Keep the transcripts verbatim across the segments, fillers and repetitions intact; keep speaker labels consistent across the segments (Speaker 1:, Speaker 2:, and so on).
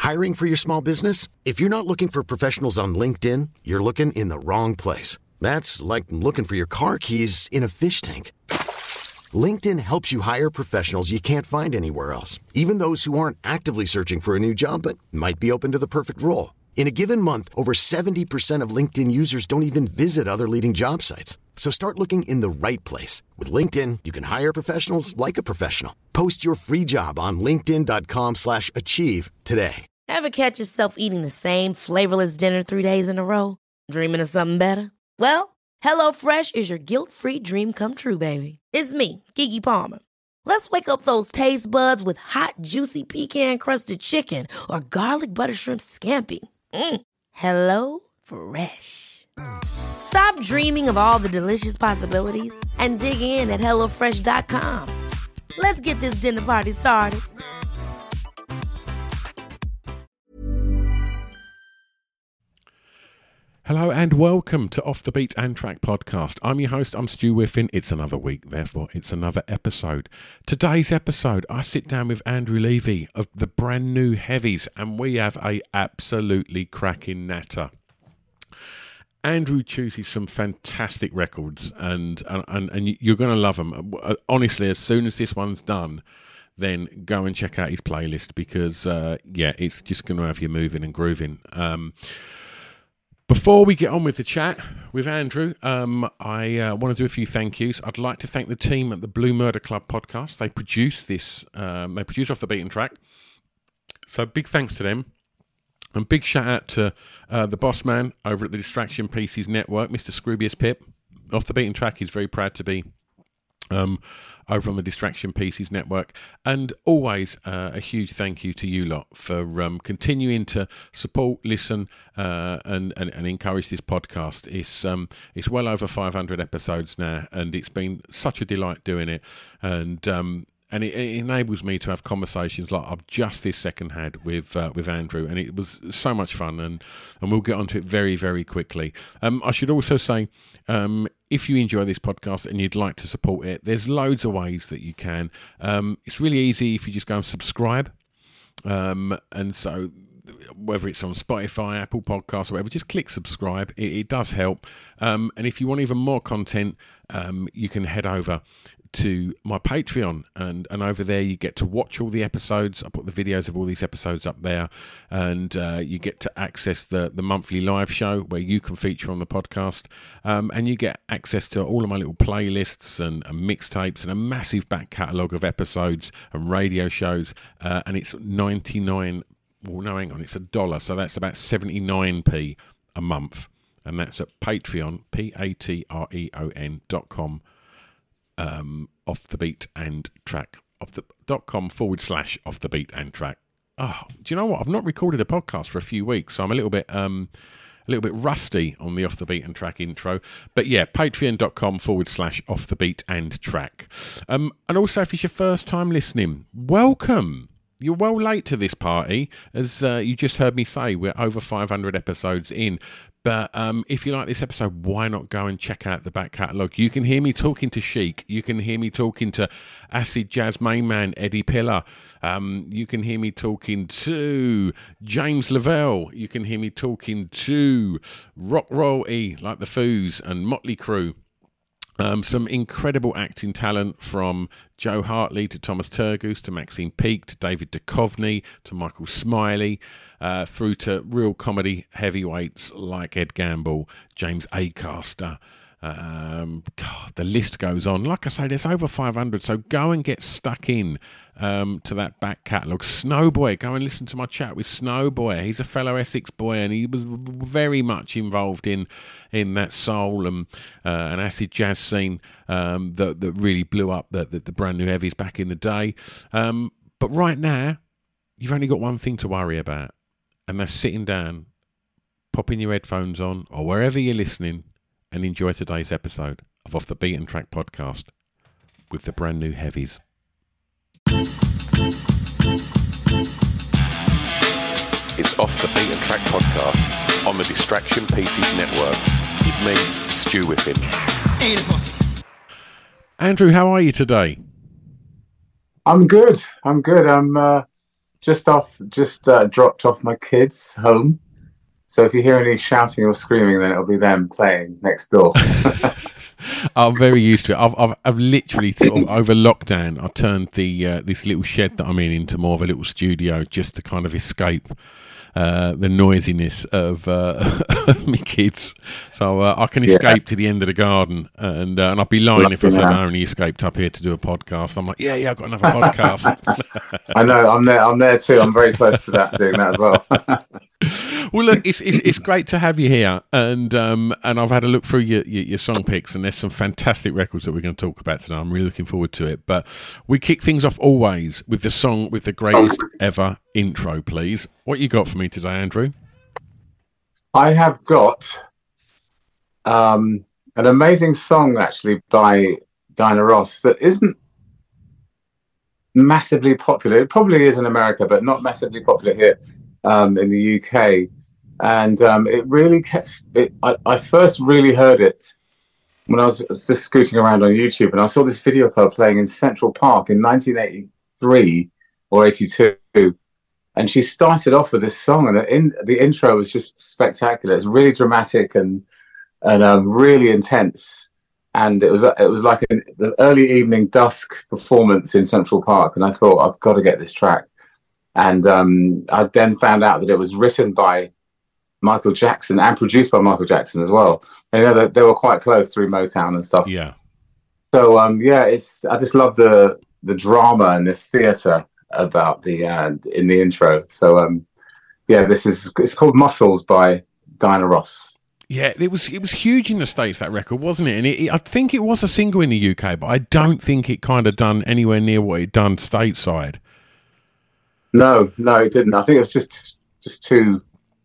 Speaker 1: Hiring for your small business? If you're not looking for professionals on LinkedIn, you're looking in the wrong place. That's like looking for your car keys in a fish tank. LinkedIn helps you hire professionals you can't find anywhere else, even those who aren't actively searching for a new job but might be open to the perfect role. In a given month, over seventy percent of LinkedIn users don't even visit other leading job sites. So start looking in the right place. With LinkedIn, you can hire professionals like a professional. Post your free job on linkedin.com slash achieve today.
Speaker 2: Ever catch yourself eating the same flavorless dinner three days in a row? Dreaming of something better? Well, HelloFresh is your guilt-free dream come true, baby. It's me, Keke Palmer. Let's wake up those taste buds with hot, juicy pecan-crusted chicken or garlic butter shrimp scampi. Mm. Hello Fresh. Stop dreaming of all the delicious possibilities and dig in at hello fresh dot com. Let's get this dinner party started.
Speaker 3: Hello and welcome to Off the Beat and Track podcast. I'm your host, I'm Stu Whiffin. It's another week, therefore it's another episode. Today's episode, I sit down with Andrew Levy of the brand new Heavies, and we have a absolutely cracking natter. Andrew chooses some fantastic records, and and, and, and you're going to love them. Honestly, as soon as this one's done, then go and check out his playlist because, uh, yeah, it's just going to have you moving and grooving. Um, Before we get on with the chat with Andrew, um, I uh, want to do a few thank yous. I'd like to thank the team at the Blue Murder Club podcast. They produce this, um, they produce Off the Beaten Track. So big thanks to them. And big shout out to uh, the boss man over at the Distraction Pieces Network, Mister Scroobius Pip. Off the Beaten Track is very proud to be um, over on the Distraction Pieces Network. And always uh, a huge thank you to you lot for um, continuing to support, listen, uh, and, and, and encourage this podcast. It's um, it's well over five hundred episodes now, and it's been such a delight doing it. And um, and it, it enables me to have conversations like I've just this second had with uh, with Andrew, and it was so much fun. And, and we'll get onto it very, very quickly. Um, I should also say, um, if you enjoy this podcast and you'd like to support it, there's loads of ways that you can. Um, it's really easy if you just go and subscribe. Um, and so whether it's on Spotify, Apple Podcasts, or whatever, just click subscribe. It, it does help. Um, and if you want even more content, um, you can head over to my Patreon, and and over there you get to watch all the episodes. I put the videos of all these episodes up there, and uh, you get to access the the monthly live show where you can feature on the podcast, um, and you get access to all of my little playlists and, and mixtapes and a massive back catalogue of episodes and radio shows, uh, and it's ninety-nine, well no hang on, it's a dollar, so that's about seventy-nine p a month, and that's at Patreon, P A T R E O N dot com. Um, off the beat and track off the dot com forward slash off the beat and track. Oh, do you know what? I've not recorded a podcast for a few weeks, so I'm a little bit um, a little bit rusty on the off the beat and track intro. But yeah, patreon dot com forward slash off the beat and track. Um, and also, if it's your first time listening, welcome. You're well late to this party, as uh, you just heard me say. We're over five hundred episodes in. But um, if you like this episode, why not go and check out the back catalogue? You can hear me talking to Chic. You can hear me talking to Acid Jazz main man Eddie Pillar. Um, you can hear me talking to James Lavelle. You can hear me talking to Rock Royalty, like the Foos and Motley Crue. Um, some incredible acting talent from Joe Hartley to Thomas Turgoose to Maxine Peake to David Duchovny to Michael Smiley, uh, through to real comedy heavyweights like Ed Gamble, James Acaster. Um, God, the list goes on. Like I say, there's over five hundred, so go and get stuck in um, to that back catalogue. Snowboy, go and listen to my chat with Snowboy. He's a fellow Essex boy, and he was very much involved in in that soul and uh, an acid jazz scene um, that that really blew up the, the, the brand new heavies back in the day. Um, but right now, you've only got one thing to worry about, and that's sitting down, popping your headphones on, or wherever you're listening, and enjoy today's episode of Off the Beaten Track podcast with the brand new Heavies. It's Off the Beaten Track podcast on the Distraction Pieces Network with me, Stu Whiffin. Andrew, how are you today?
Speaker 4: I'm good. I'm good. I'm uh, just off, just uh, dropped off my kids home. So if you hear any shouting or screaming, then it'll be them playing next door.
Speaker 3: I'm very used to it. I've, I've, I've literally sort of over lockdown, I turned the uh, this little shed that I'm in into more of a little studio just to kind of escape uh, the noisiness of uh, my kids. So uh, I can escape yeah. to the end of the garden, and uh, and I'd be lying Lucky if I said I only escaped up here to do a podcast. I'm like, yeah, yeah, I've got another podcast.
Speaker 4: I know, I'm there. I'm there too. I'm very close to that, doing that as well.
Speaker 3: Well, look, it's, it's it's great to have you here, and um and I've had a look through your, your your song picks, and there's some fantastic records that we're going to talk about today. I'm really looking forward to it. But we kick things off always with the song with the greatest ever intro, please. What you got for me today, Andrew?
Speaker 4: I have got um an amazing song actually by Diana Ross that isn't massively popular. It probably is in America, but not massively popular here. Um, in the U K, and um, it really gets. It, I, I first really heard it when I was just scooting around on YouTube, and I saw this video of her playing in Central Park in nineteen eighty-three or eighty-two, and she started off with this song, and the, in, the intro was just spectacular. It's really dramatic and and um, really intense, and it was it was like an the early evening dusk performance in Central Park, and I thought, I've got to get this track. And um, I then found out that it was written by Michael Jackson and produced by Michael Jackson as well. And, you know, they, they were quite close through Motown and stuff.
Speaker 3: Yeah.
Speaker 4: So um, yeah, it's I just love the the drama and the theatre about the uh, in the intro. So um, yeah, this is it's called Muscles by Diana Ross.
Speaker 3: Yeah, it was it was huge in the States, that record, wasn't it? And it, it, I think it was a single in the U K, but I don't think it kind of done anywhere near what it done stateside.
Speaker 4: No, no, it didn't. I think it was just just too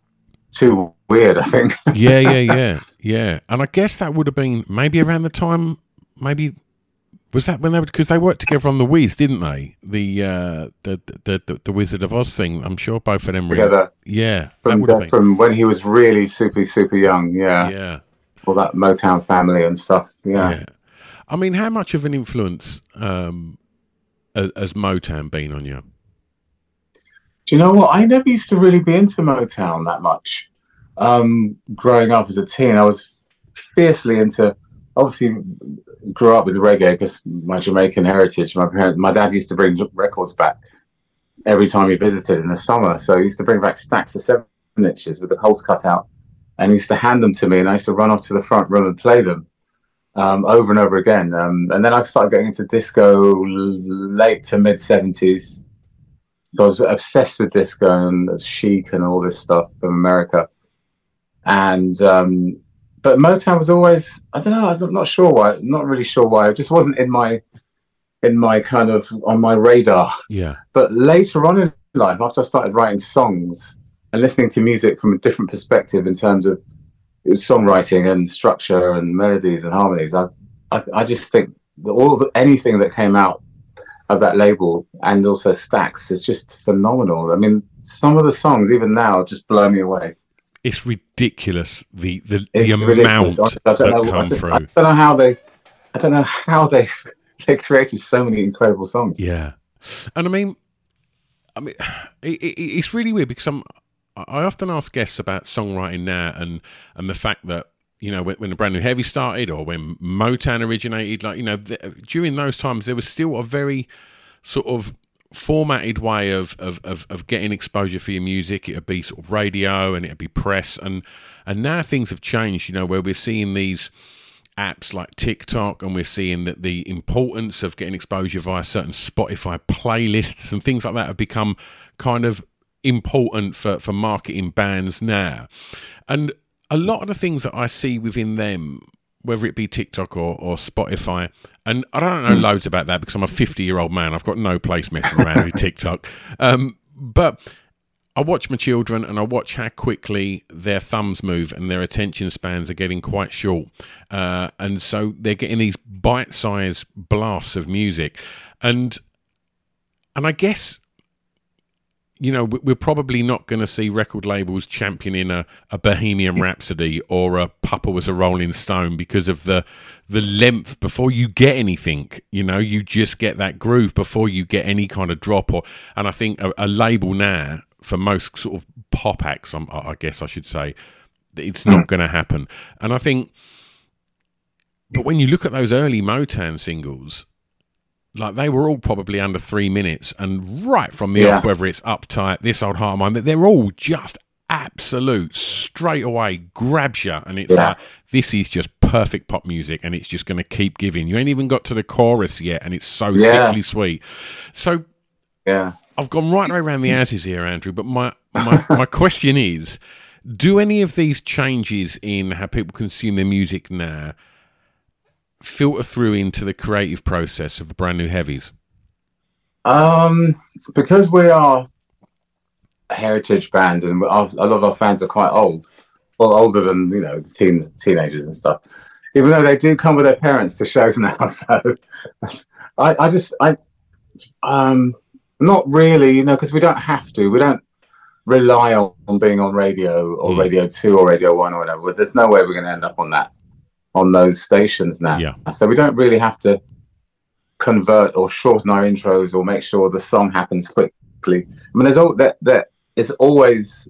Speaker 4: too weird, I think.
Speaker 3: yeah, yeah, yeah, yeah. And I guess that would have been maybe around the time, maybe was that when they because they worked together on the Wiz, didn't they? The uh, the, the the the Wizard of Oz thing. I'm sure both of them were
Speaker 4: together.
Speaker 3: Yeah,
Speaker 4: from
Speaker 3: that
Speaker 4: the, from when he was really super super young. Yeah,
Speaker 3: yeah.
Speaker 4: All that Motown family and stuff. Yeah.
Speaker 3: yeah. I mean, how much of an influence um, has, has Motown been on you?
Speaker 4: Do you know what? I never used to really be into Motown that much. Um, growing up as a teen, I was fiercely into. Obviously, grew up with reggae because my Jamaican heritage. My parents, my dad used to bring records back every time he visited in the summer. So he used to bring back stacks of seven inches with the holes cut out, and he used to hand them to me, and I used to run off to the front room and play them um, over and over again. Um, and then I started getting into disco late to mid seventies. So I was obsessed with disco and chic and all this stuff from America. And, um, but Motown was always, I don't know, I'm not sure why, not really sure why. It just wasn't in my, in my kind of, on my radar.
Speaker 3: Yeah.
Speaker 4: But later on in life, after I started writing songs and listening to music from a different perspective in terms of it was songwriting and structure and melodies and harmonies, I, I, I just think that all the, anything that came out of that label and also Stax is just phenomenal. I mean, some of the songs even now just blow me away.
Speaker 3: It's ridiculous the the,
Speaker 4: it's
Speaker 3: the
Speaker 4: ridiculous.
Speaker 3: amount
Speaker 4: I, I don't know,
Speaker 3: that come
Speaker 4: I, just,
Speaker 3: through.
Speaker 4: I don't know how they I don't know how they they created so many incredible songs.
Speaker 3: Yeah. And I mean I mean it, it, it's really weird because I'm I often ask guests about songwriting now and and the fact that you know, when, when the Brand New Heavy started or when Motown originated, like, you know, the, during those times, there was still a very sort of formatted way of, of, of, of getting exposure for your music. It would be sort of radio and it would be press. And, and now things have changed, you know, where we're seeing these apps like TikTok and we're seeing that the importance of getting exposure via certain Spotify playlists and things like that have become kind of important for, for marketing bands now. And a lot of the things that I see within them, whether it be TikTok or, or Spotify, and I don't know loads about that because I'm a fifty-year-old man. I've got no place messing around with TikTok. Um, but I watch my children and I watch how quickly their thumbs move and their attention spans are getting quite short. Uh, and so they're getting these bite-sized blasts of music. And and I guess you know, we're probably not going to see record labels championing a, a Bohemian Rhapsody or a Papa Was a Rolling Stone because of the the length before you get anything. You know, you just get that groove before you get any kind of drop. Or and I think a, a label now, for most sort of pop acts, I'm, I guess I should say, it's not going to happen. And I think, but when you look at those early Motown singles, like they were all probably under three minutes, and right from the
Speaker 4: Yeah.
Speaker 3: off, whether it's Uptight, This Old Heart of Mine, they're all just absolute straight away grabs you, and it's
Speaker 4: Yeah.
Speaker 3: like, this is just perfect pop music, and it's just going to keep giving. You ain't even got to the chorus yet, and it's so
Speaker 4: Yeah.
Speaker 3: sickly sweet. So
Speaker 4: Yeah.
Speaker 3: I've gone right the way around the houses here, Andrew, but my, my, my question is, do any of these changes in how people consume their music now filter through into the creative process of the Brand New Heavies?
Speaker 4: Um, because we are a heritage band, and our, a lot of our fans are quite old, well, older than, you know, teen, teenagers and stuff. Even though they do come with their parents to shows now, so I, I just, I, um, not really, you know, because we don't have to. We don't rely on, on being on radio or
Speaker 3: Mm.
Speaker 4: Radio Two or Radio One or whatever. But there's no way we're going to end up on that, on those stations now.
Speaker 3: Yeah.
Speaker 4: So we don't really have to convert or shorten our intros or make sure the song happens quickly. I mean, there's all that that is always,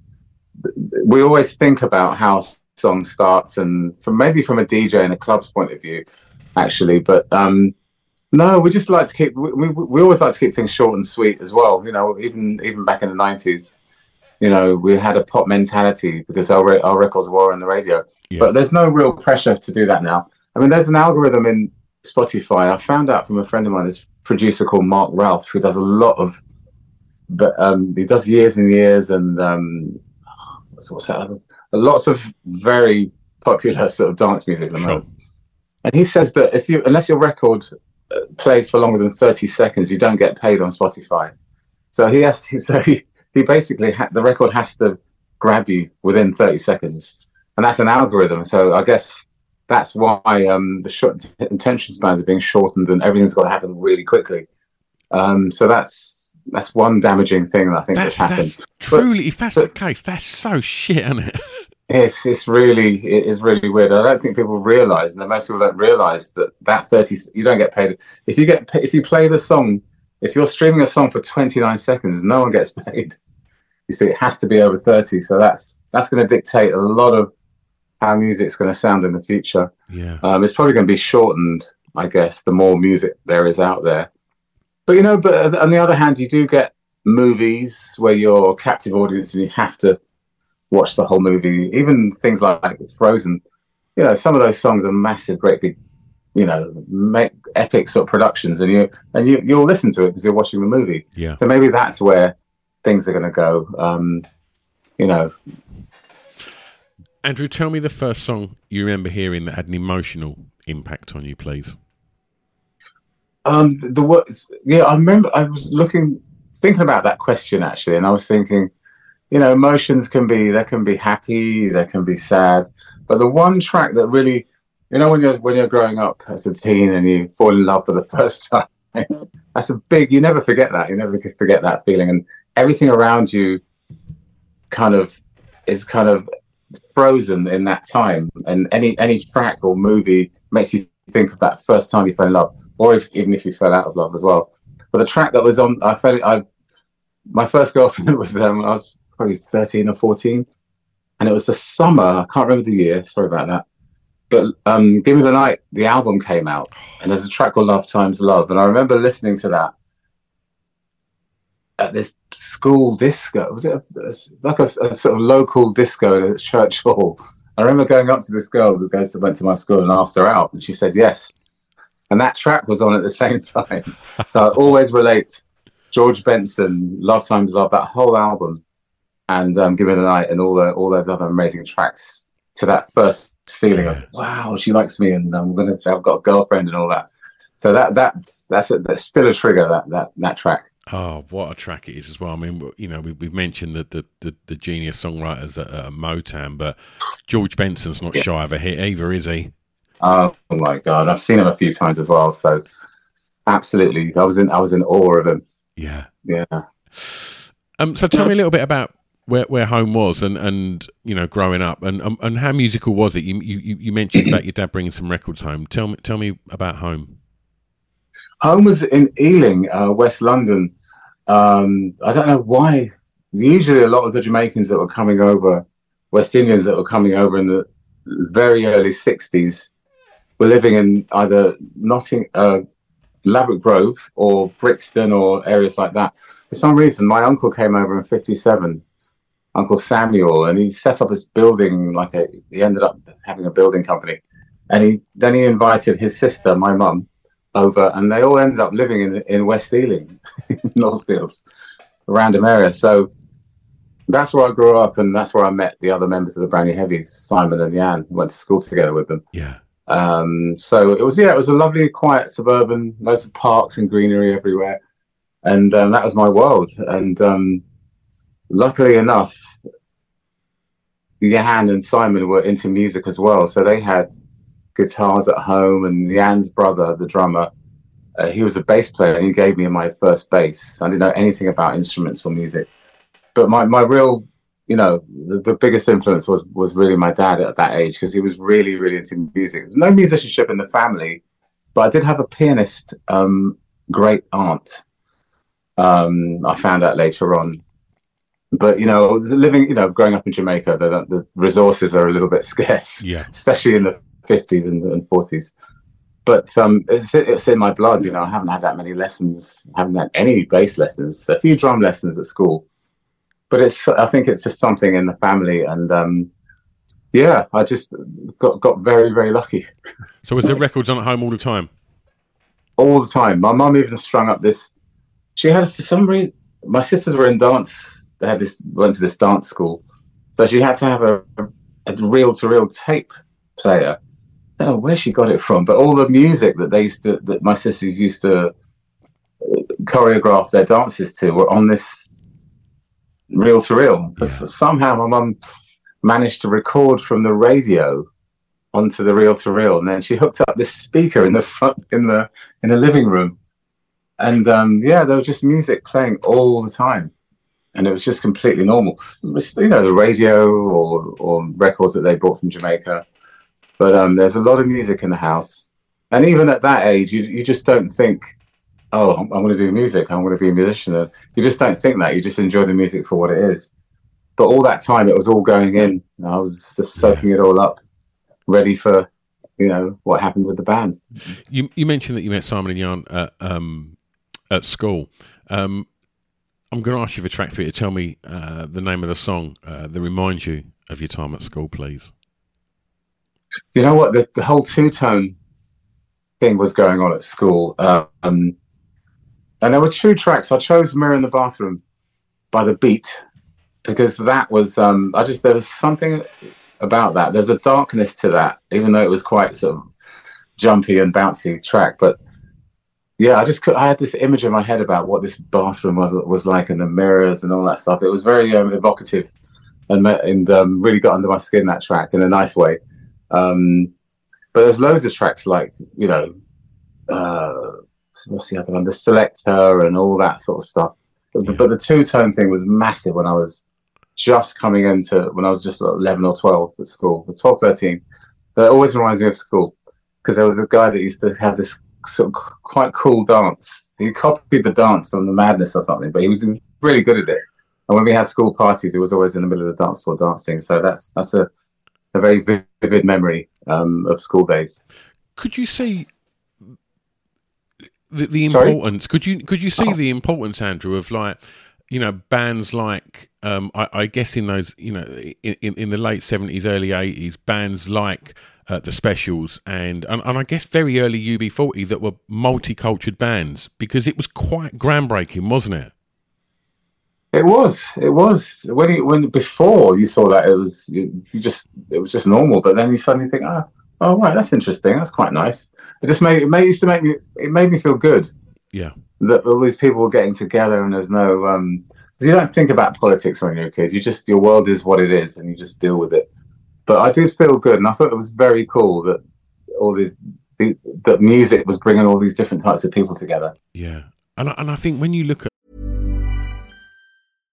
Speaker 4: we always think about how song starts, and from maybe from a D J and a club's point of view, actually, but um no, we just like to keep we, we, we always like to keep things short and sweet as well. You know, even even back in the nineties, you know, we had a pop mentality because our re- our records were on the radio.
Speaker 3: Yeah.
Speaker 4: But there's no real pressure to do that now. I mean, there's an algorithm in Spotify. I found out from a friend of mine, this producer called Mark Ralph, who does a lot of, but um, he does years and years, and um, what's, what's that other? Lots of very popular sort of dance music at the
Speaker 3: Sure.
Speaker 4: moment. And he says that if you, unless your record uh, plays for longer than thirty seconds, you don't get paid on Spotify. So he has, so he, he basically ha- the record has to grab you within thirty seconds, and that's an algorithm. So I guess that's why um, the short attention spans are being shortened, and everything's got to happen really quickly. Um, so that's that's one damaging thing that I think
Speaker 3: That's,
Speaker 4: that's happened.
Speaker 3: that's truly, if that's
Speaker 4: but-
Speaker 3: the case, that's so shit, isn't it?
Speaker 4: It's it's really it is really weird. I don't think people realise, and most people don't realise that that thirty you don't get paid if you get if you play the song. If you're streaming a song for twenty-nine seconds, no one gets paid. You see, it has to be over thirty, so that's that's going to dictate a lot of how music's going to sound in the future.
Speaker 3: Yeah.
Speaker 4: Um, it's probably going to be shortened, I guess, the more music there is out there. But you know, but on the other hand, you do get movies where you're a captive audience and you have to watch the whole movie. Even things like, like Frozen, you know, some of those songs are massive, great big, you know, make epic sort of productions, and you and you you'll listen to it because you're watching the movie.
Speaker 3: Yeah.
Speaker 4: So maybe that's where things are going to go. Um, you know,
Speaker 3: Andrew, tell me the first song you remember hearing that had an emotional impact on you, please.
Speaker 4: um, the, the words. Yeah, I remember. I was looking, thinking about that question actually, and I was thinking, you know, emotions can be, they can be happy, they can be sad, but the one track that really, you know, when you're when you're growing up as a teen and you fall in love for the first time, that's a big, you never forget that. You never forget that feeling, and everything around you kind of is kind of frozen in that time. And any any track or movie makes you think of that first time you fell in love, or if, even if you fell out of love as well. But the track that was on, I felt, I my first girlfriend was um, I was probably thirteen or fourteen, and it was the summer. I can't remember the year. Sorry about that. But um, Give Me the Night, the album came out, and there's a track called Love Times Love, and I remember listening to that at this school disco. Was it a, it's like a, a sort of local disco at Church Hall? I remember going up to this girl who goes to went to my school and asked her out, and she said yes. And that track was on at the same time. So I always relate George Benson, Love Times Love, that whole album, and um, Give Me the Night, and all the all those other amazing tracks to that first feeling of, wow, she likes me, and I'm gonna I've got a girlfriend and all that. So that that's that's a, that's still a trigger, that that that track.
Speaker 3: Oh, what a track it is as well. I mean, you know, we, we've mentioned the, the, the, the genius songwriters at, at Motown, but George Benson's not
Speaker 4: Yeah.
Speaker 3: shy of a hit either, is he?
Speaker 4: Oh my God, I've seen him a few times as well. So absolutely, I was in I was in awe of him.
Speaker 3: Yeah.
Speaker 4: Yeah.
Speaker 3: Um, so tell me a little bit about where, where home was and, and you know growing up and um, and how musical was it? You you you mentioned about your dad bringing some records home. Tell me tell me about home.
Speaker 4: Home was in Ealing, uh, West London. Um, I don't know why. Usually, a lot of the Jamaicans that were coming over, West Indians that were coming over in the very early sixties, were living in either Notting, uh, Ladbroke Grove or Brixton or areas like that. For some reason, my uncle came over in fifty-seven, Uncle Samuel, and he set up this building. Like a, he ended up having a building company, and he then he invited his sister, my mum, over, and they all ended up living in in West Ealing, Northfields, a random area. So that's where I grew up, and that's where I met the other members of the Brand New Heavies, Simon and Jan. Went to school together with them.
Speaker 3: Yeah.
Speaker 4: Um, so it was, yeah, it was a lovely, quiet suburban, loads of parks and greenery everywhere. And um, that was my world. And um, luckily enough, Jan and Simon were into music as well. So they had guitars at home, and Jan's brother, the drummer, uh, he was a bass player, and he gave me my first bass. I didn't know anything about instruments or music. But my, my real, you know, the, the biggest influence was was really my dad at that age, because he was really, really into music. There's no musicianship in the family, but I did have a pianist, um, great aunt. Um, I found out later on. But, you know, living, you know, growing up in Jamaica, the, the resources are a little bit scarce,
Speaker 3: yeah,
Speaker 4: especially in the fifties and, and forties. But um, it's, it's in my blood, you know. I haven't had that many lessons, haven't had any bass lessons, a few drum lessons at school. But it's, I think it's just something in the family. And um, yeah, I just got, got very, very lucky.
Speaker 3: So was there records on at home all the time?
Speaker 4: All the time. My mum even strung up this. She had, for some reason, my sisters were in dance. They had this, went to this dance school. So she had to have a, a reel-to-reel tape player. I don't know where she got it from, but all the music that they used to, that my sisters used to choreograph their dances to were on this reel to reel. Yeah. Somehow my mum managed to record from the radio onto the reel to reel, and then she hooked up this speaker in the front in the in the living room, and um, yeah, there was just music playing all the time, and it was just completely normal. It was, you know, the radio or or records that they brought from Jamaica, but um, there's a lot of music in the house, and even at that age, you you just don't think, oh, I'm, I'm going to do music, I'm going to be a musician. You just don't think that. You just enjoy the music for what it is. But all that time, it was all going in. I was just soaking it all up, ready for, you know, what happened with the band.
Speaker 3: You you mentioned that you met Simon and Jan at, um, at school. Um, I'm going to ask you for track three to tell me uh, the name of the song uh, that reminds you of your time at school, please.
Speaker 4: You know what? The, the whole two-tone thing was going on at school. Um, And there were two tracks. I chose Mirror in the Bathroom by The Beat, because that was, um, I just, there was something about that. There's a darkness to that, even though it was quite sort of jumpy and bouncy track. But yeah, I just could, I had this image in my head about what this bathroom was, was like, and the mirrors and all that stuff. It was very um, evocative and, and um, really got under my skin, that track, in a nice way. Um, but there's loads of tracks like, you know, uh, what's the other one? The Selector and all that sort of stuff. But, yeah. but the two-tone thing was massive when I was just coming into, when I was just eleven or twelve at school, twelve, thirteen. That always reminds me of school, because there was a guy that used to have this sort of quite cool dance. He copied the dance from The Madness or something, but he was really good at it. And when we had school parties, he was always in the middle of the dance floor dancing. So that's that's a, a very vivid memory um, of school days.
Speaker 3: Could you see The, the
Speaker 4: Sorry?
Speaker 3: importance? Could you could you see
Speaker 4: Oh.
Speaker 3: the importance, Andrew, of like, you know, bands like um, I, I guess in those, you know, in, in, in the late seventies, early eighties, bands like uh, the Specials and, and and I guess very early U B forty that were multicultural bands, because it was quite groundbreaking, wasn't it?
Speaker 4: It was. It was. When it, when before you saw that, it was you, you just it was just normal. But then you suddenly think, ah. Oh right, that's interesting. That's quite nice. It just made it made, used to make me. It made me feel good.
Speaker 3: Yeah.
Speaker 4: That all these people were getting together, and there's no. Um, you don't think about politics when you're a kid. You just your world is what it is, and you just deal with it. But I did feel good, and I thought it was very cool that all these the, that music was bringing all these different types of people together.
Speaker 3: Yeah, and I, and I think when you look at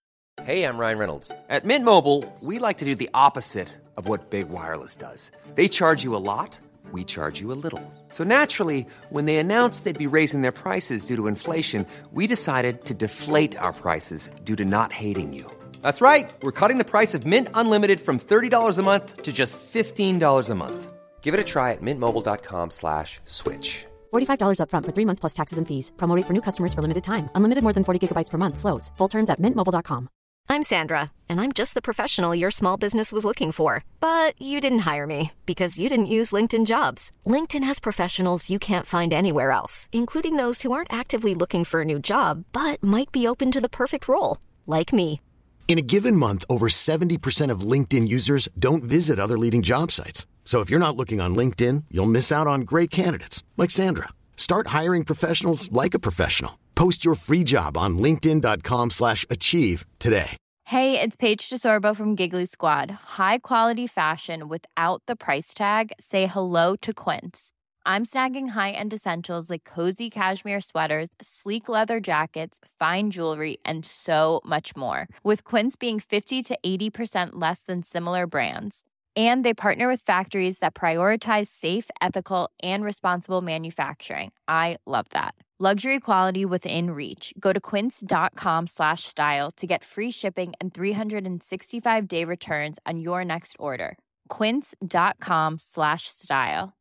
Speaker 5: Hey, I'm Ryan Reynolds. At Mint Mobile, we like to do the opposite of what Big Wireless does. They charge you a lot, we charge you a little. So naturally, when they announced they'd be raising their prices due to inflation, we decided to deflate our prices due to not hating you. That's right. We're cutting the price of Mint Unlimited from thirty dollars a month to just fifteen dollars a month. Give it a try at mintmobile.com slash switch.
Speaker 6: forty-five dollars up front for three months plus taxes and fees. Promo rate for new customers for limited time. Unlimited more than forty gigabytes per month. Slows full terms at mint mobile dot com.
Speaker 7: I'm Sandra, and I'm just the professional your small business was looking for. But you didn't hire me because you didn't use LinkedIn Jobs. LinkedIn has professionals you can't find anywhere else, including those who aren't actively looking for a new job, but might be open to the perfect role, like me.
Speaker 1: In a given month, over seventy percent of LinkedIn users don't visit other leading job sites. So if you're not looking on LinkedIn, you'll miss out on great candidates like Sandra. Start hiring professionals like a professional. Post your free job on linkedin.com slash achieve today.
Speaker 8: Hey, it's Paige DeSorbo from Giggly Squad. High quality fashion without the price tag. Say hello to Quince. I'm snagging high-end essentials like cozy cashmere sweaters, sleek leather jackets, fine jewelry, and so much more. With Quince being fifty to eighty percent less than similar brands. And they partner with factories that prioritize safe, ethical, and responsible manufacturing. I love that. Luxury quality within reach. Go to quince.com slash style to get free shipping and three sixty-five day returns on your next order. Quince.com slash style.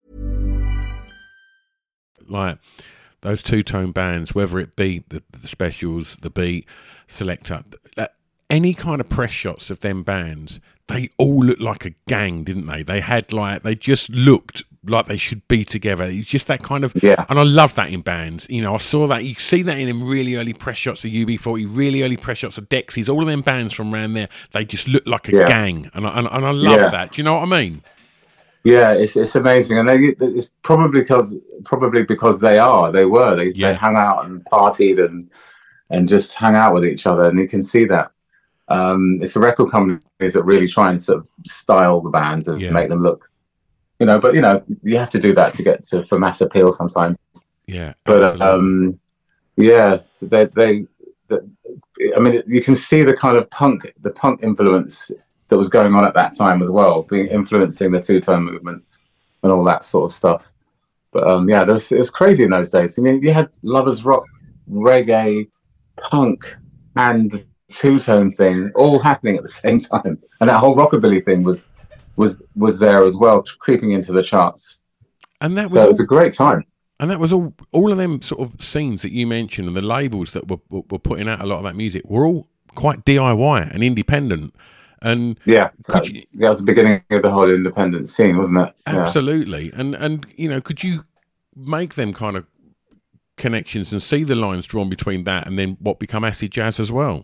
Speaker 3: Like those two-tone bands, whether it be the, the Specials, the Beat, Selector, any kind of press shots of them bands, they all looked like a gang, didn't they? They had like, they just looked like they should be together. It's just that kind of,
Speaker 4: yeah.
Speaker 3: And I love that in bands. You know, I saw that, you see that in them really early press shots of U B forty, really early press shots of Dexys, all of them bands from around there, they just look like a
Speaker 4: yeah.
Speaker 3: gang. And I, and, and I love
Speaker 4: yeah.
Speaker 3: that. Do you know what I mean?
Speaker 4: Yeah, it's it's amazing. And they, it's probably because, probably because they are, they were, they,
Speaker 3: yeah.
Speaker 4: they hung out and partied and, and just hung out with each other. And you can see that. Um, it's the record companies that really try and sort of style the bands and
Speaker 3: yeah.
Speaker 4: make them look, you know, but, you know, you have to do that to get to, for mass appeal sometimes.
Speaker 3: Yeah.
Speaker 4: But, um, yeah, they, they, they, I mean, you can see the kind of punk, the punk influence that was going on at that time as well, being influencing the two-tone movement and all that sort of stuff. But, um, yeah, there was, it was crazy in those days. I mean, you had lovers rock, reggae, punk, and two-tone thing all happening at the same time, and that whole rockabilly thing was was was there as well, creeping into the charts.
Speaker 3: And that was
Speaker 4: so
Speaker 3: all,
Speaker 4: it was a great time.
Speaker 3: And that was all all of them sort of scenes that you mentioned, and the labels that were were putting out a lot of that music were all quite D I Y and independent. And
Speaker 4: yeah,
Speaker 3: could
Speaker 4: that,
Speaker 3: you,
Speaker 4: that was the beginning of the whole independent scene, wasn't it?
Speaker 3: Absolutely.
Speaker 4: Yeah.
Speaker 3: And and you know, could you make them kind of connections and see the lines drawn between that and then what become acid jazz as well?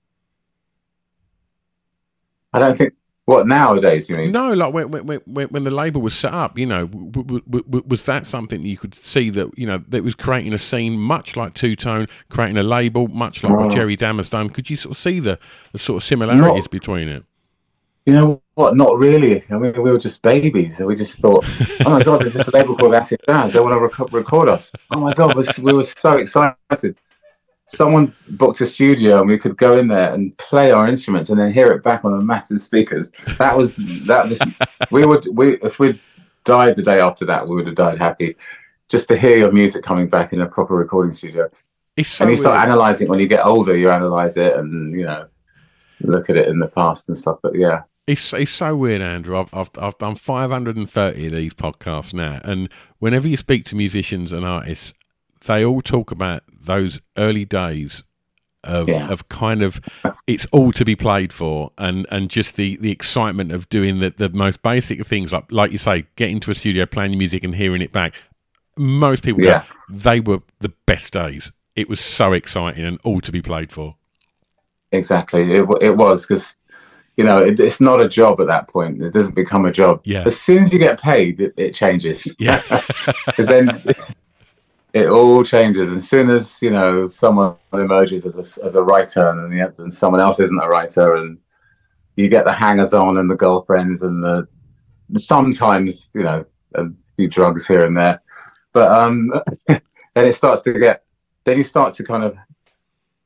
Speaker 4: I don't think. What, nowadays, you mean?
Speaker 3: No, like when when when, when the label was set up, you know, w- w- w- was that something you could see that, you know, that was creating a scene much like Two Tone, creating a label much like oh. what Jerry Dam has done? Could you sort of see the, the sort of similarities Not, between it?
Speaker 4: You know what? Not really. I mean, we were just babies, and we just thought, "Oh my God, there's this label called Acid Jazz. They want to rec- record us." Oh my God, we were so excited. Someone booked a studio and we could go in there and play our instruments and then hear it back on the massive speakers. That was that. Was, we would we if we died the day after that, we would have died happy. Just to hear your music coming back in a proper recording studio.
Speaker 3: So
Speaker 4: and you start
Speaker 3: weird.
Speaker 4: analysing it when you get older. You analyse it and you know look at it in the past and stuff. But yeah.
Speaker 3: It's it's so weird, Andrew. I've I've I've done five hundred thirty of these podcasts now, and whenever you speak to musicians and artists, they all talk about those early days of yeah. of kind of it's all to be played for, and, and just the, the excitement of doing the, the most basic things, like like you say, getting to a studio, playing your music and hearing it back. Most people
Speaker 4: yeah.
Speaker 3: go, they were the best days. It was so exciting and all to be played for. Exactly,
Speaker 4: it it was because you know it, it's not a job at that point. It doesn't become a job.
Speaker 3: Yeah.
Speaker 4: As soon as you get paid, it, it changes.
Speaker 3: Yeah,
Speaker 4: because then. It all changes as soon as you know someone emerges as a, as a writer, and then and someone else isn't a writer, and you get the hangers-on and the girlfriends and the sometimes you know a few drugs here and there, but um, then it starts to get then you start to kind of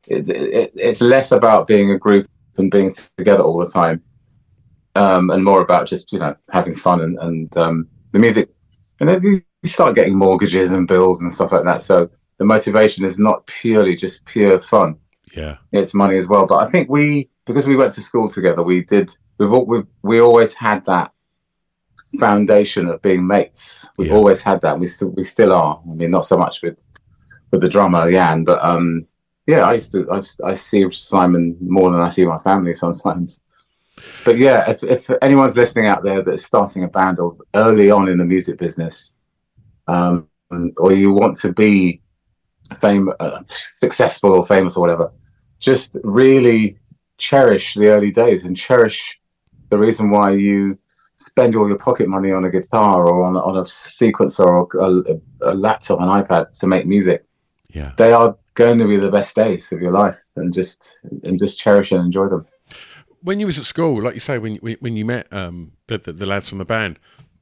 Speaker 4: it, it, it's less about being a group and being together all the time, um, and more about just, you know, having fun and, and um, the music. And then you start getting mortgages and bills and stuff like that. So the motivation is not purely just pure fun.
Speaker 3: Yeah,
Speaker 4: it's money as well. But I think we, because we went to school together, we did. We've, we've we always had that foundation of being mates. We've
Speaker 3: yeah.
Speaker 4: always had that. We still we still are. I mean, not so much with with the drummer Jan, but um, yeah, I used to. I, I see Simon more than I see my family sometimes. But yeah, if, if anyone's listening out there that's starting a band or early on in the music business, um, or you want to be fame, uh, successful or famous or whatever, just really cherish the early days and cherish the reason why you spend all your pocket money on a guitar or on, on a sequencer or a, a laptop, an iPad to make music.
Speaker 3: Yeah,
Speaker 4: they are going to be the best days of your life, and just and just cherish and enjoy them.
Speaker 3: When you was at school, like you say, when you, when you met um, the, the the lads from the band,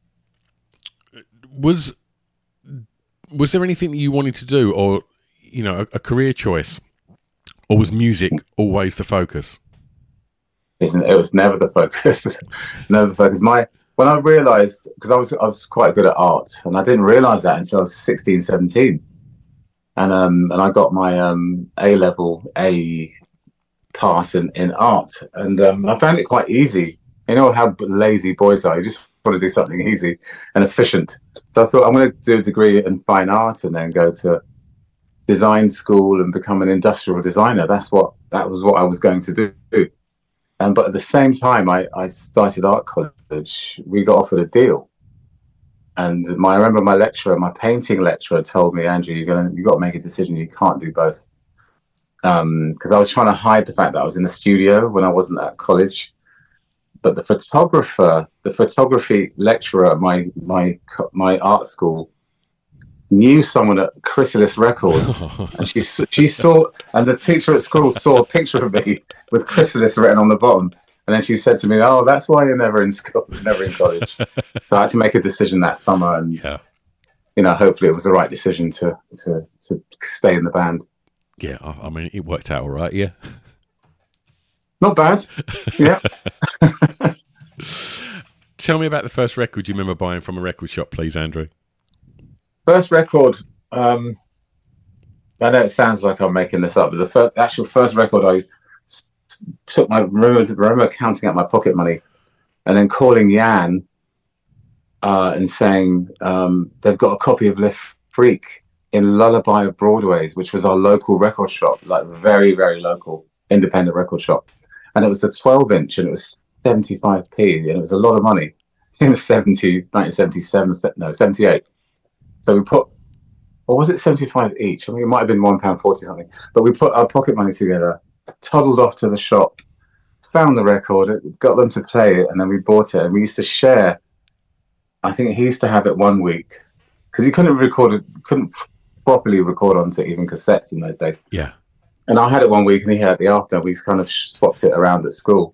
Speaker 3: was was there anything that you wanted to do, or you know, a, a career choice, or was music always the focus?
Speaker 4: Isn't it was never the focus, never the focus. My when I realised, because I was I was quite good at art, and I didn't realise that until I was sixteen, seventeen, and um and I got my um A level A pass in, in art, and um, I found it quite easy. You know how lazy boys are, you just want to do something easy and efficient. So I thought I'm going to do a degree in fine art and then go to design school and become an industrial designer. That's what that was what I was going to do. Um, but at the same time I, I started art college, we got offered a deal, and my I remember my lecturer, my painting lecturer told me, Andrew, you're gonna you got to make a decision, you can't do both. Um, because I was trying to hide the fact that I was in the studio when I wasn't at college. But the photographer, the photography lecturer at my my my art school knew someone at Chrysalis Records, and she she saw, and the teacher at school saw a picture of me with Chrysalis written on the bottom, and then she said to me, "Oh, that's why you're never in school, never in college." So I had to make a decision that summer, and
Speaker 3: yeah.
Speaker 4: you know, hopefully it was the right decision to to to stay in the band.
Speaker 3: Yeah, I, I mean, it worked out all right, yeah.
Speaker 4: Not bad, yeah.
Speaker 3: Tell me about the first record you remember buying from a record shop, please, Andrew.
Speaker 4: First record, um, I know it sounds like I'm making this up, but the first, actual first record I s- took my, remember, remember counting out my pocket money and then calling Jan uh, and saying um, they've got a copy of Le Freak in Lullaby of Broadway's, which was our local record shop, like very, very local independent record shop. And it was a twelve inch and it was seventy-five p, and it was a lot of money in the seventies, nineteen seventy-seven, no, seventy-eight. So we put, or was it seventy-five each? I mean, it might have been one pound forty something, but we put our pocket money together, toddled off to the shop, found the record, got them to play it, and then we bought it. And we used to share, I think he used to have it one week, because he couldn't record it, couldn't properly record onto even cassettes in those days.
Speaker 3: Yeah.
Speaker 4: And I had it one week and he had the after. We kind of swapped it around at school.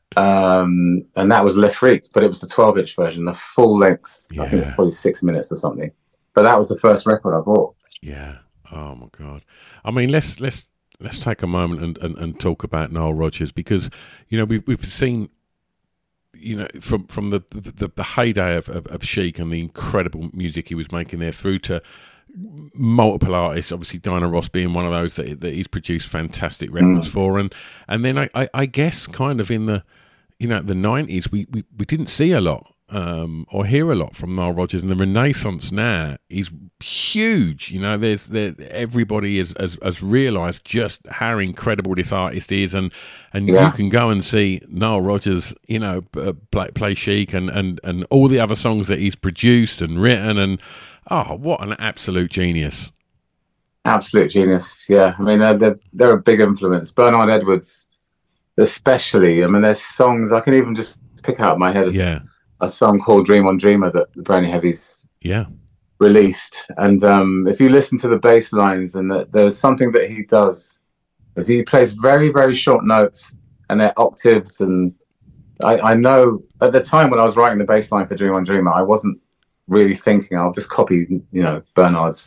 Speaker 4: Um, and that was Le Freak, but it was the twelve inch version, the full length. Yeah. I think it's probably six minutes or something. But that was the first record I bought.
Speaker 3: Yeah. Oh my God. I mean, let's let's let's take a moment and, and, and talk about Nile Rodgers, because you know we've we've seen, you know, from from the the, the heyday of, of, of Chic and the incredible music he was making there, through to multiple artists, obviously Diana Ross being one of those that, that he's produced fantastic records mm. for, and and then I, I, I guess kind of in the you know the nineties we, we, we didn't see a lot um, or hear a lot from Nile Rodgers, and the renaissance now is huge. You know, there's there everybody has, has, has realised just how incredible this artist is, and and yeah. you can go and see Nile Rodgers, you know, play, play Chic and, and, and all the other songs that he's produced and written, and oh, what an absolute genius.
Speaker 4: Absolute genius, yeah. I mean, they're, they're, they're a big influence. Bernard Edwards, especially. I mean, there's songs, I can even just pick out of my head a,
Speaker 3: yeah.
Speaker 4: a song called Dream on Dreamer that the Brownie Heavies
Speaker 3: yeah.
Speaker 4: released. And um, if you listen to the bass lines, and the, there's something that he does. If he plays very, very short notes, and they're octaves. And I, I know at the time when I was writing the bass line for Dream on Dreamer, I wasn't really thinking I'll just copy, you know, Bernard's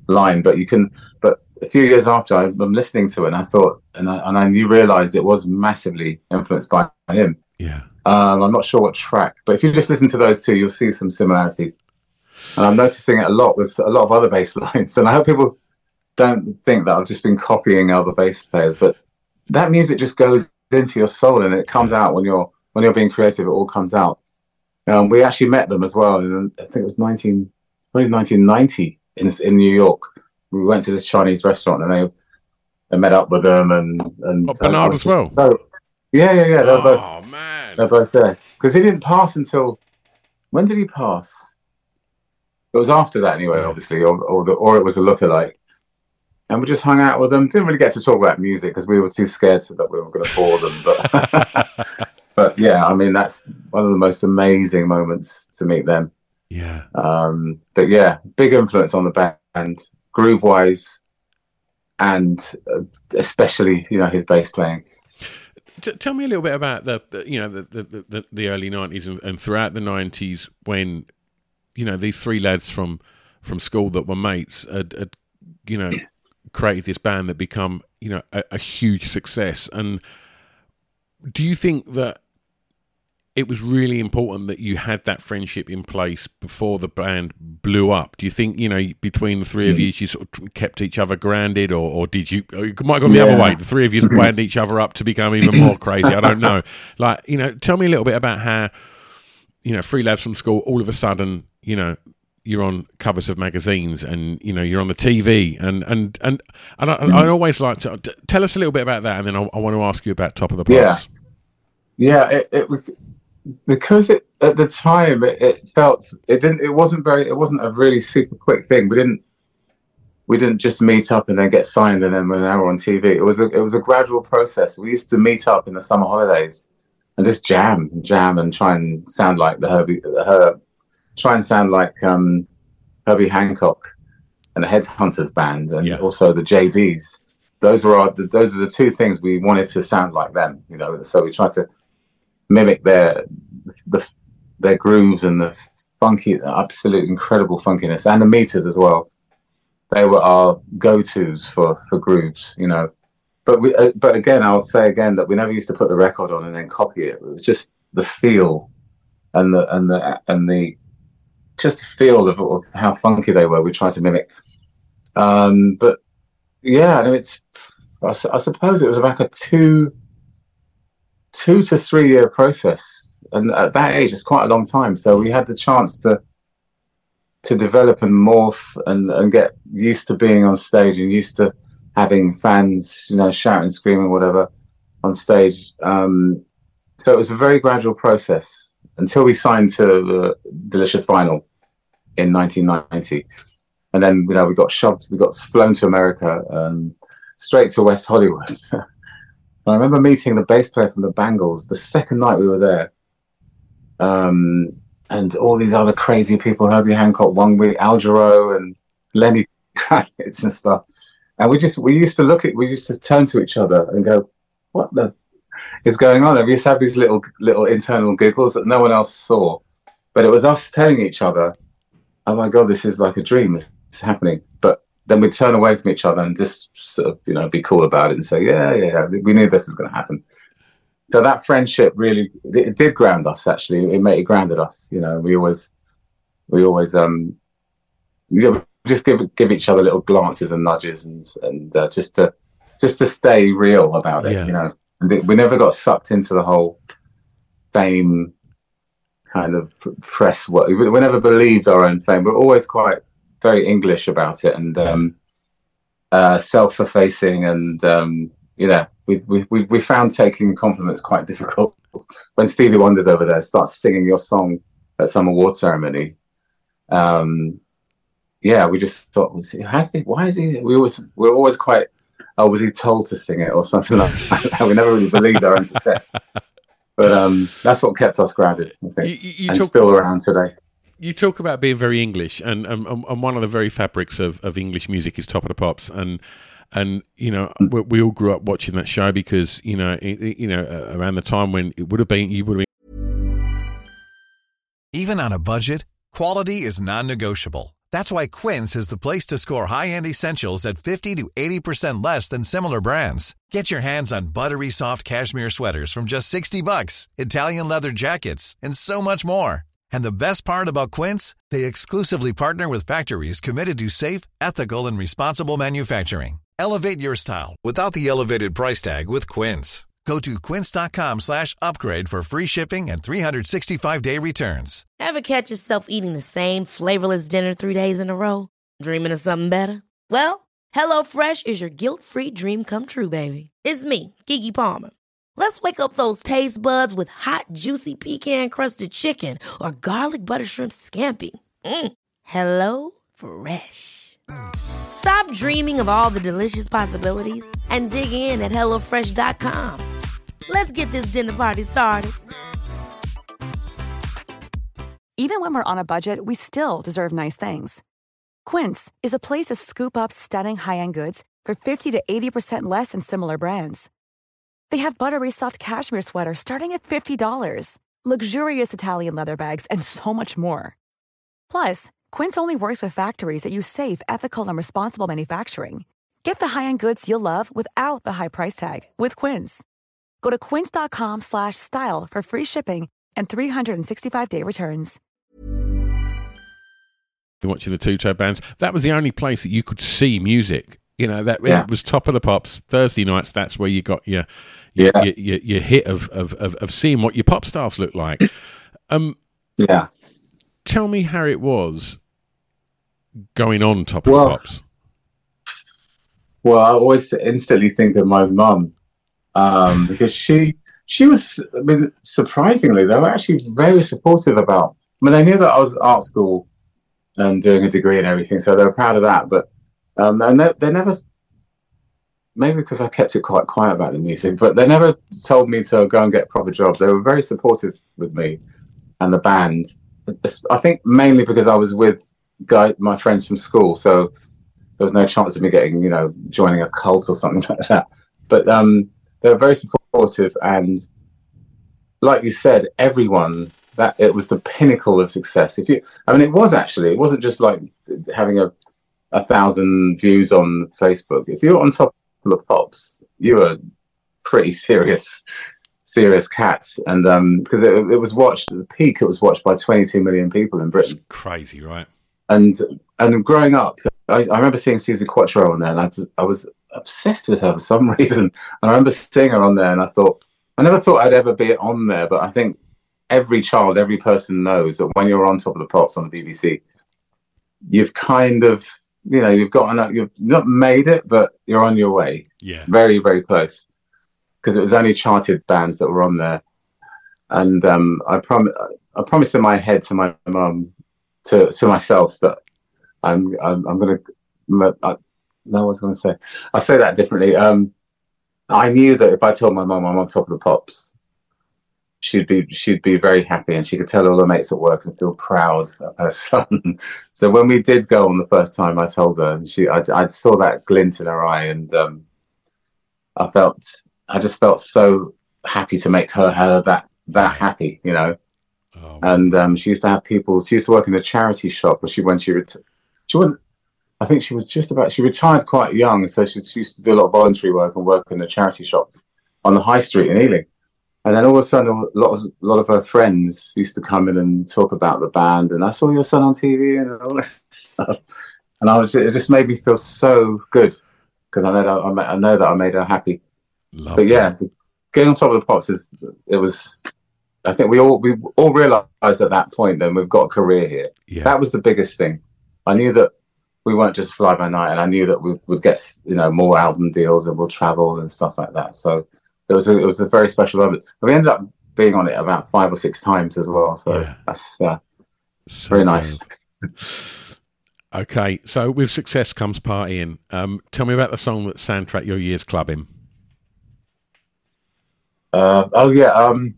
Speaker 4: line, but you can. But a few years after, I, I'm listening to it, and I thought, and I, and I knew, realized it was massively influenced by him.
Speaker 3: Yeah.
Speaker 4: Um, I'm not sure what track, but if you just listen to those two, you'll see some similarities. And I'm noticing it a lot with a lot of other bass lines. And I hope people don't think that I've just been copying other bass players, but that music just goes into your soul, and it comes out when you're when you're being creative. It all comes out. Um, we actually met them as well. In, I think it was nineteen, probably nineteen ninety in in New York. We went to this Chinese restaurant, and they, they met up with them, and and
Speaker 3: oh, Bernard as well.
Speaker 4: So, yeah, yeah, yeah. They're
Speaker 3: oh
Speaker 4: both,
Speaker 3: man,
Speaker 4: they're both there because he didn't pass until when did he pass? It was after that anyway,
Speaker 3: yeah.
Speaker 4: obviously, or or, the, or it was a lookalike. And we just hung out with them. Didn't really get to talk about music because we were too scared so that we were going to bore them. But but yeah, I mean, that's one of the most amazing moments to meet them.
Speaker 3: Yeah.
Speaker 4: Um, but yeah, big influence on the band, groove wise, and uh, especially, you know, his bass playing.
Speaker 3: T- tell me a little bit about the, the you know, the the, the, the early nineties and, and throughout the nineties when, you know, these three lads from from school that were mates had, had you know, created this band that become, you know, a, a huge success. And do you think that it was really important that you had that friendship in place before the band blew up? Do you think, you know, between the three of you, you sort of kept each other grounded, or, or did you, or you might have gone the
Speaker 4: yeah.
Speaker 3: other way, the three of you wound each other up to become even more crazy? I don't know. Like, you know, tell me a little bit about how, you know, three lads from school, all of a sudden, you know, you're on covers of magazines, and you know you're on the T V, and and and, and I, I always like to t- tell us a little bit about that, and then I, I want to ask you about Top of the Pops.
Speaker 4: Yeah, yeah. It, it because it at the time it, it felt it didn't it wasn't very it wasn't a really super quick thing. We didn't we didn't just meet up and then get signed and then we're now on T V. It was a it was a gradual process. We used to meet up in the summer holidays and just jam, jam, and try and sound like the Herbie the Herb. Try and sound like um, Herbie Hancock and the Headhunters band, and yeah. also the J Bs. Those were our, the, those are the two things we wanted to sound like them, you know. So we tried to mimic their the, their grooves and the funky, absolute incredible funkiness, and the meters as well. They were our go-tos for, for grooves, you know. But we, uh, but again, I'll say again that we never used to put the record on and then copy it. It was just the feel and the and the and the just the feel of, of how funky they were. We tried to mimic. Um, but yeah, I mean, it's. I, I suppose it was about a two, two to three year process, and at that age, it's quite a long time. So we had the chance to to develop and morph and, and get used to being on stage and used to having fans, you know, shouting, screaming, whatever, on stage. Um, so it was a very gradual process until we signed to the Delicious Vinyl in nineteen ninety. And then, you know, we got shoved, we got flown to America, um, straight to West Hollywood. I remember meeting the bass player from the Bangles the second night we were there. Um, and all these other crazy people, Herbie Hancock one week, Al Jarreau and Lenny Kravitz and stuff. And we just, we used to look at, we used to turn to each other and go, what the is going on? And we used to have these little, little internal giggles that no one else saw. But it was us telling each other, oh my God, this is like a dream. It's happening. But then we'd turn away from each other and just sort of, you know, be cool about it and say, yeah, yeah, yeah, we knew this was going to happen. So that friendship really, it did ground us, actually. It made it grounded us, you know. We always, we always, um, you know, just give give each other little glances and nudges and and uh, just to just to stay real about it, yeah. you know. And we never got sucked into the whole fame kind of press. What we never believed our own fame. We're always quite very English about it and um, uh, self-effacing, and um, you know, we we we found taking compliments quite difficult. When Stevie Wonder's over there starts singing your song at some award ceremony, um, yeah, we just thought, was he, has he? Why is he? We always we're always quite. Oh, was he told to sing it or something like that? We never really believed our own success. But um, that's what kept us grounded, I think,
Speaker 3: you, you
Speaker 4: and
Speaker 3: talk,
Speaker 4: still around today.
Speaker 3: You talk about being very English, and and, and one of the very fabrics of, of English music is Top of the Pops, and and you know we, we all grew up watching that show because you know it, you know uh, around the time when it would have been you would have been.
Speaker 9: Even on a budget, quality is non-negotiable. That's why Quince is the place to score high-end essentials at fifty to eighty percent less than similar brands. Get your hands on buttery soft cashmere sweaters from just sixty bucks, Italian leather jackets, and so much more. And the best part about Quince, they exclusively partner with factories committed to safe, ethical, and responsible manufacturing. Elevate your style without the elevated price tag with Quince. Go to quince.com slash upgrade for free shipping and three sixty-five day returns.
Speaker 2: Ever catch yourself eating the same flavorless dinner three days in a row? Dreaming of something better? Well, HelloFresh is your guilt-free dream come true, baby. It's me, Keke Palmer. Let's wake up those taste buds with hot, juicy pecan-crusted chicken or garlic butter shrimp scampi. Mm. Hello Fresh. Stop dreaming of all the delicious possibilities and dig in at hello fresh dot com. Let's get this dinner party started.
Speaker 10: Even when we're on a budget, we still deserve nice things. Quince is a place to scoop up stunning high-end goods for fifty to eighty percent less than similar brands. They have buttery soft cashmere sweaters starting at fifty dollars, luxurious Italian leather bags, and so much more. Plus, Quince only works with factories that use safe, ethical, and responsible manufacturing. Get the high-end goods you'll love without the high price tag with Quince. Go to quince.com slash style for free shipping and three sixty-five day returns.
Speaker 3: Watching the Two Toe Bands, that was the only place that you could see music. You know, that
Speaker 4: Yeah.
Speaker 3: it was Top of the Pops. Thursday nights, that's where you got your your,
Speaker 4: Yeah.
Speaker 3: your, your, your hit of, of, of, of seeing what your pop stars look like. Um,
Speaker 4: Yeah.
Speaker 3: tell me how it was going on Top of
Speaker 4: Well,
Speaker 3: the Pops.
Speaker 4: Well, I always instantly think of my mum um, because she she was, I mean, surprisingly, they were actually very supportive about. I mean, they knew that I was at art school and doing a degree and everything, so they were proud of that. But um, and they, they never, maybe because I kept it quite quiet about the music, but they never told me to go and get a proper job. They were very supportive with me and the band. I think mainly because I was with guy my friends from school, so there was no chance of me getting, you know, joining a cult or something like that. But um, they were very supportive, and like you said, everyone, that it was the pinnacle of success. If you, I mean, it was actually, it wasn't just like having a a thousand views on Facebook. If you're on Top of the Pops, you were pretty serious, serious cats, and um, because it, it was watched at the peak, it was watched by twenty-two million people in Britain.
Speaker 3: It's crazy, right?
Speaker 4: And and growing up, I, I remember seeing Susie Quatro on there, and I was, I was obsessed with her for some reason. And I remember seeing her on there, and I thought, I never thought I'd ever be on there, but I think every child, every person knows that when you're on Top of the Pops on the B B C, you've kind of, you know, you've gotten, you've not made it, but you're on your way.
Speaker 3: Yeah.
Speaker 4: Very, very close. Because it was only charted bands that were on there. And um, I, prom- I promised in my head to my mum, to to myself, that I'm I'm, I'm going to, I, no, I was going to say, I'll say that differently. Um, I knew that if I told my mum I'm on Top of the Pops, she'd be she'd be very happy, and she could tell all her mates at work and feel proud of her son. So when we did go on the first time, I told her, and she I, I saw that glint in her eye, and um, I felt I just felt so happy to make her her that that happy, you know. Oh, and um, she used to have people. She used to work in a charity shop, where she when she ret- she wasn't. I think she was just about. She retired quite young, so she, she used to do a lot of voluntary work and work in a charity shop on the high street in Ealing. And then all of a sudden, a lot of a lot of her friends used to come in and talk about the band. And I saw your son on T V and all that stuff. And I was, it just made me feel so good, because I know that I, I know that I made her happy. Love but yeah, the, getting on Top of the Pops is it was. I think we all we all realised at that point that we've got a career here. Yeah. That was the biggest thing. I knew that we weren't just fly by night, and I knew that we would get, you know, more album deals and we'll travel and stuff like that. So it was a, it was a very special moment. We ended up being on it about five or six times as well. So yeah. that's uh, so very nice.
Speaker 3: Okay, so with success comes partying. Um, tell me about the song that soundtracked your year's clubbing.
Speaker 4: Uh, oh yeah. Um,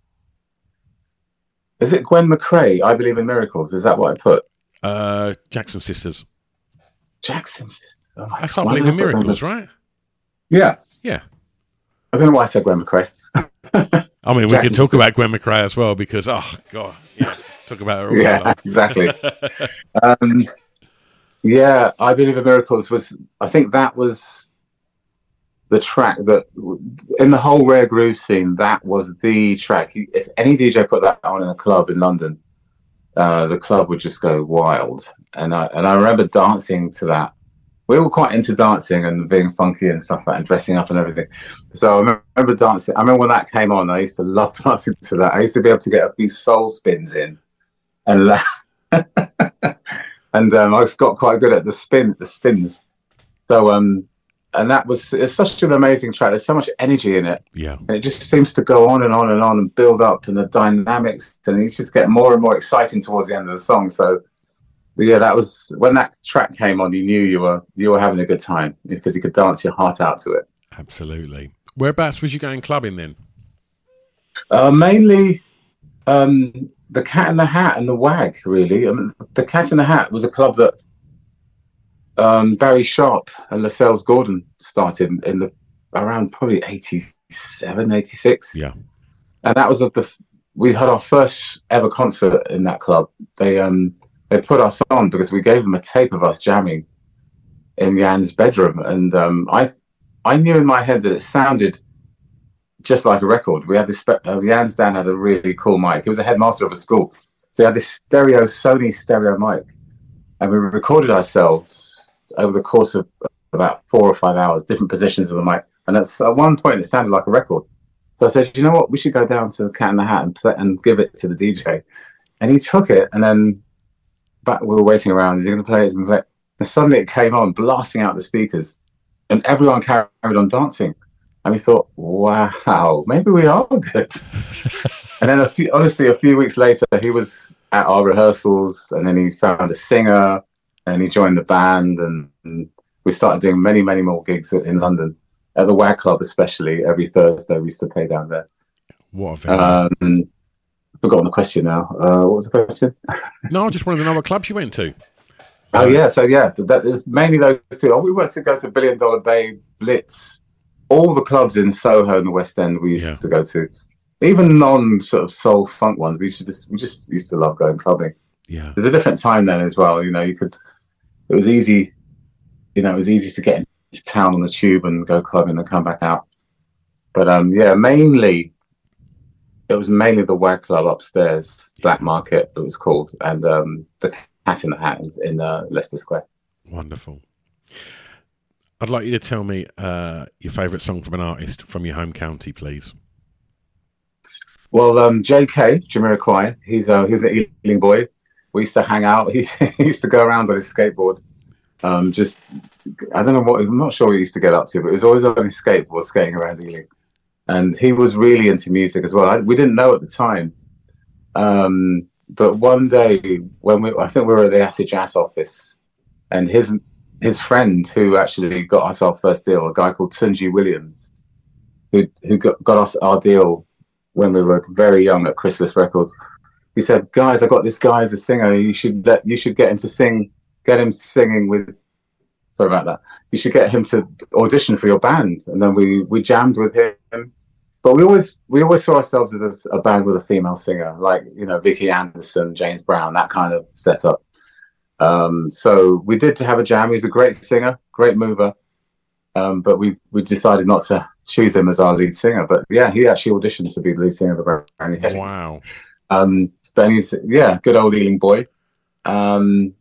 Speaker 4: Is it Gwen McRae? I Believe in Miracles. Is that what I put?
Speaker 3: Uh, Jackson Sisters.
Speaker 4: Jackson Sisters. Oh
Speaker 3: I can't believe in miracles, right?
Speaker 4: Yeah.
Speaker 3: Yeah.
Speaker 4: I don't know why I said Gwen McRae.
Speaker 3: I mean, we Jackson can talk Sisters. About Gwen McRae as well, because, oh, God, yeah, talk about her all
Speaker 4: yeah, exactly. um, Yeah, I Believe in Miracles was, I think that was the track that, in the whole rare groove scene, that was the track. If any D J put that on in a club in London, uh, the club would just go wild. And I, and I remember dancing to that. We were quite into dancing and being funky and stuff like that, and dressing up and everything. So I remember dancing. I remember when that came on, I used to love dancing to that. I used to be able to get a few soul spins in and laugh. And um, I got quite good at the spin, the spins. So, um, and that was, it's such an amazing track. There's so much energy in it.
Speaker 3: Yeah.
Speaker 4: And it just seems to go on and on and on and build up, and the dynamics, and it's just get more and more exciting towards the end of the song. So, yeah, that was, when that track came on, you knew you were, you were having a good time because you could dance your heart out to it.
Speaker 3: Absolutely. Whereabouts was you going clubbing then?
Speaker 4: Uh, mainly, um, the Cat in the Hat and the Wag, really. I mean, the Cat in the Hat was a club that um, Barry Sharp and Lascelles Gordon started in, in the around probably eighty-seven, eighty-six.
Speaker 3: Yeah.
Speaker 4: And that was of the, we had our first ever concert in that club. They um they put us on because we gave them a tape of us jamming in Jan's bedroom, and um, I I knew in my head that it sounded just like a record. We had this, uh, Jan's dad had a really cool mic. He was a headmaster of a school. So he had this stereo, Sony stereo mic. And we recorded ourselves over the course of about four or five hours, different positions of the mic. And that's, at one point, it sounded like a record. So I said, you know what, we should go down to the Cat in the Hat and play, and give it to the D J. And he took it, and then back, we were waiting around. Is he going to play it? Is he going to play it? And suddenly it came on, blasting out the speakers. And everyone carried on dancing. And we thought, wow, maybe we are good. And then, a few, honestly, a few weeks later, he was at our rehearsals, and then he found a singer, and he joined the band, and, and we started doing many, many more gigs in London, at the Wag Club especially. Every Thursday, we used to play down there.
Speaker 3: What a venue.
Speaker 4: Um, I've forgotten the question now. Uh, what was the question?
Speaker 3: No, I just wanted to know what clubs you went to.
Speaker 4: Oh, yeah. So, yeah, that is mainly those two. Oh, we went to go to Billion Dollar Bay, Blitz, all the clubs in Soho and the West End we used yeah. to go to. Even non sort of soul funk ones, we should just we just used to love going clubbing.
Speaker 3: Yeah.
Speaker 4: There's a different time then as well. You know, you could, it was easy, you know, it was easy to get into town on the tube and go clubbing and come back out. But um, yeah, mainly, it was mainly the Wag Club upstairs, Black Market, it was called, and um, the Cat in the Hat in uh, Leicester Square.
Speaker 3: Wonderful. I'd like you to tell me uh, your favourite song from an artist from your home county, please.
Speaker 4: Well, um, J K, Jamiroquai, he's, uh, he was an Ealing boy. We used to hang out. He, he used to go around on his skateboard. Um, just, I don't know what, I'm not sure what he used to get up to, but it was always on his skateboard skating around Ealing. And he was really into music as well. I, we didn't know at the time. Um, but one day, when we, I think we were at the Acid Jazz office, and his his friend who actually got us our first deal, a guy called Tunji Williams, who who got, got us our deal when we were very young at Chrysalis Records. He said, "Guys, I got this guy as a singer. You should let you should get him to sing, get him singing with." Sorry about that. You should get him to audition for your band. And then we we jammed with him. But we always we always saw ourselves as a, a band with a female singer, like, you know, Vicky Anderson, James Brown, that kind of setup. Um, so we did have a jam. He's a great singer, great mover. Um, but we, we decided not to choose him as our lead singer. But yeah, he actually auditioned to be the lead singer of the Brownie Heads.
Speaker 3: Wow.
Speaker 4: Um, but he's, yeah, good old Ealing boy. Um,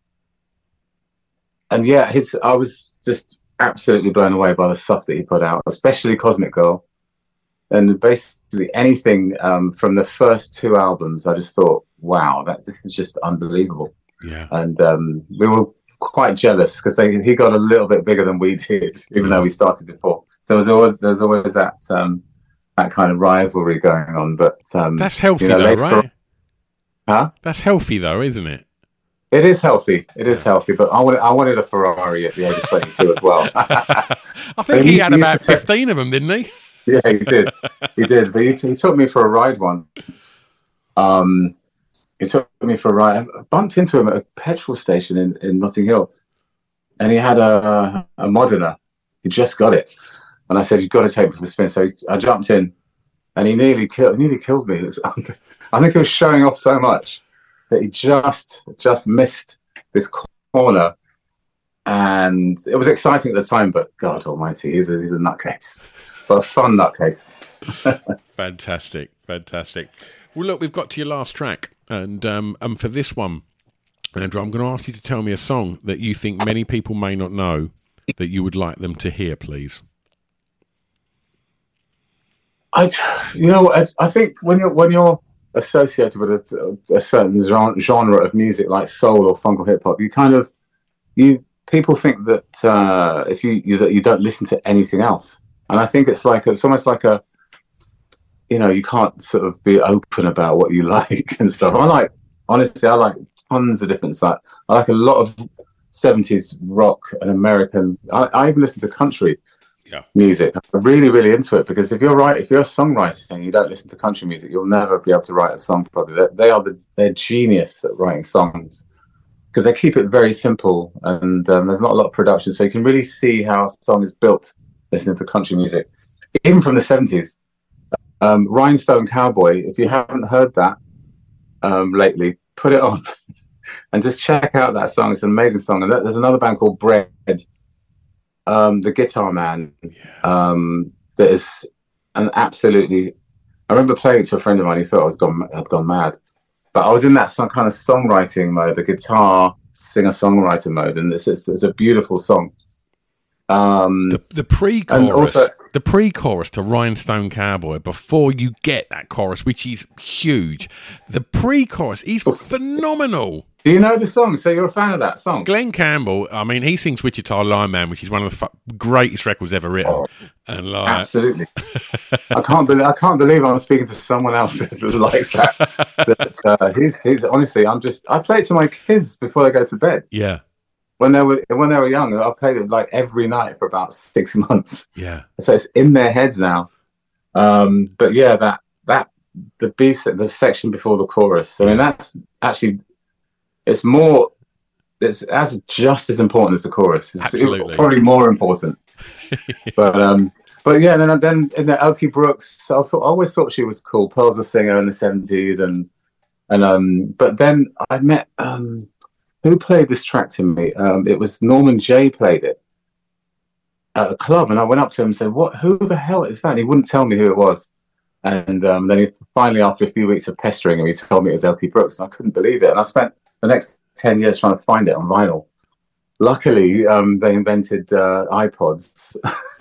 Speaker 4: and yeah, his I was just absolutely blown away by the stuff that he put out, especially Cosmic Girl. And basically anything um, from the first two albums, I just thought, wow, that this is just unbelievable.
Speaker 3: Yeah.
Speaker 4: And um, we were quite jealous because he got a little bit bigger than we did, even though we started before. So there's always there's always that um, that kind of rivalry going on. But um,
Speaker 3: that's healthy,
Speaker 4: you know,
Speaker 3: though, right?
Speaker 4: On, huh?
Speaker 3: That's healthy, though, isn't it?
Speaker 4: It is healthy. It is healthy. But I wanted I wanted a Ferrari at the age of twenty-two as well.
Speaker 3: I think he, he had about fifteen of them, didn't he?
Speaker 4: Yeah, he did. He did. But he, he took me for a ride once. Um, he took me for a ride. I bumped into him at a petrol station in, in Notting Hill. And he had a, a Modena. He just got it. And I said, you've got to take me for a spin. So he, I jumped in. And he nearly killed, nearly killed me. It was, I think he was showing off so much that he just just missed this corner and it was exciting at the time. But God Almighty, he's a he's a nutcase, but a fun nutcase.
Speaker 3: Fantastic, fantastic. Well, look, we've got to your last track, and um, and for this one, Andrew, I'm going to ask you to tell me a song that you think many people may not know that you would like them to hear, please.
Speaker 4: I, you know, I, I think when you're when you're associated with a, a certain genre of music like soul or funk or hip hop, you kind of you people think that uh, if you, you that you don't listen to anything else, and I think it's like it's almost like a you know you can't sort of be open about what you like and stuff. I like honestly, I like tons of different stuff. I like a lot of seventies rock and American. I, I even listen to country. Yeah. Music. I'm really, really into it because if you're right, if you're a songwriter and you don't listen to country music, you'll never be able to write a song properly. They, they are the they're genius at writing songs because they keep it very simple and um, there's not a lot of production, so you can really see how a song is built listening to country music, even from the seventies. Um, Rhinestone Cowboy. If you haven't heard that um, lately, put it on and just check out that song. It's an amazing song. And there's another band called Bread. Um, the Guitar Man, um, that is an absolutely. I remember playing it to a friend of mine. He thought I was gone, I'd gone mad, but I was in that some kind of songwriting mode, the guitar singer-songwriter mode, and it's, it's, it's a beautiful song. Um,
Speaker 3: the, the pre-chorus, also, the pre-chorus to Rhinestone Cowboy, before you get that chorus, which is huge. The pre-chorus is phenomenal.
Speaker 4: Do you know the song? So you're a fan of that song?
Speaker 3: Glenn Campbell, I mean, he sings Wichita Lineman, which is one of the fu- greatest records ever written. Oh,
Speaker 4: and like, absolutely. I can't believe I can't believe I'm speaking to someone else that likes that. But, uh, he's he's honestly, I'm just I play it to my kids before they go to bed.
Speaker 3: Yeah.
Speaker 4: When they were when they were young, I played it like every night for about six months.
Speaker 3: Yeah.
Speaker 4: So it's in their heads now. Um, but yeah, that that the B the section before the chorus. I mean, that's actually. It's more, it's as just as important as the chorus. It's
Speaker 3: Absolutely.
Speaker 4: Probably more important. but um, but yeah, then then in the Elkie Brooks, I, thought, I always thought she was cool. Pearl's a singer in the seventies, and and um, but then I met um, who played this track to me? Um, it was Norman Jay played it at a club, and I went up to him and said, "What? Who the hell is that?" And he wouldn't tell me who it was. And um, then he finally, after a few weeks of pestering him, he told me it was Elkie Brooks, and I couldn't believe it. And I spent the next ten years trying to find it on vinyl. Luckily, um, they invented uh, iPods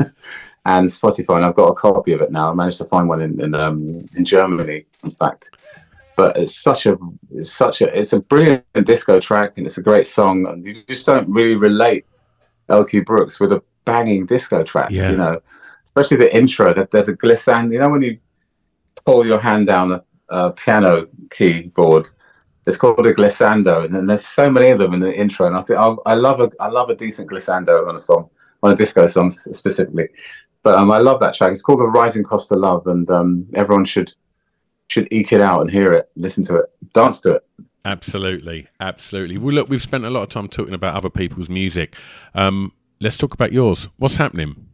Speaker 4: and Spotify, and I've got a copy of it now. I managed to find one in in, um, in Germany, in fact. But it's such a, it's such a, it's a brilliant disco track, and it's a great song. And you just don't really relate Elkie Brooks with a banging disco track,
Speaker 3: yeah.
Speaker 4: you know. Especially the intro. That there's a glissando. You know when you pull your hand down a, a piano keyboard. It's called a glissando, and there's so many of them in the intro. And I think I, I love a I love a decent glissando on a song, on a disco song specifically. But um, I love that track. It's called "The Rising Cost of Love," and um, everyone should should eke it out and hear it, listen to it, dance to it.
Speaker 3: Absolutely, absolutely. Well, look, we've spent a lot of time talking about other people's music. Um, let's talk about yours. What's happening?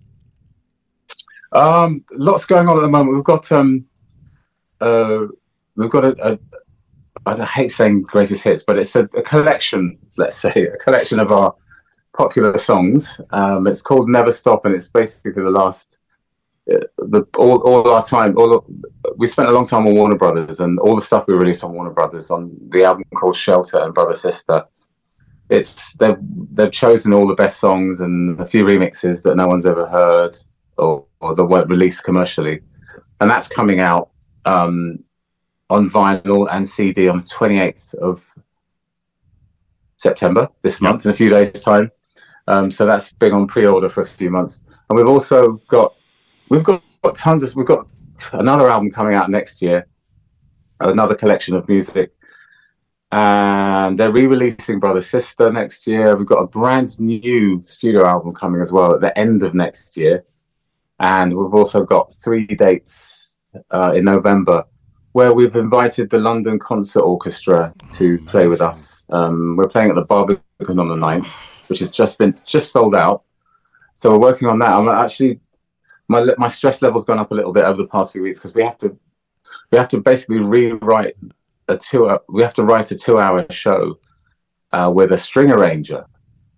Speaker 4: Um, lots going on at the moment. We've got um, uh, we've got a. a I hate saying greatest hits, but it's a, a collection, let's say, a collection of our popular songs. Um, it's called Never Stop, and it's basically the last, uh, the all, all our time. All we spent a long time on Warner Brothers, and all the stuff we released on Warner Brothers on the album called Shelter and Brother Sister. It's they've they've chosen all the best songs and a few remixes that no one's ever heard or, or that weren't released commercially, and that's coming out. Um, on vinyl and C D on the twenty-eighth of September this month, in a few days' time. Um, so that's been on pre-order for a few months. And we've also got, we've got, got tons of, we've got another album coming out next year, another collection of music. And they're re-releasing Brother Sister next year. We've got a brand new studio album coming as well at the end of next year. And we've also got three dates uh, in November where we've invited the London Concert Orchestra to play with us. Um, we're playing at the Barbican on the ninth, which has just been just sold out. So we're working on that. I'm actually my my stress level's gone up a little bit over the past few weeks because we have to we have to basically rewrite a two. We have to write a two-hour show uh, with a string arranger.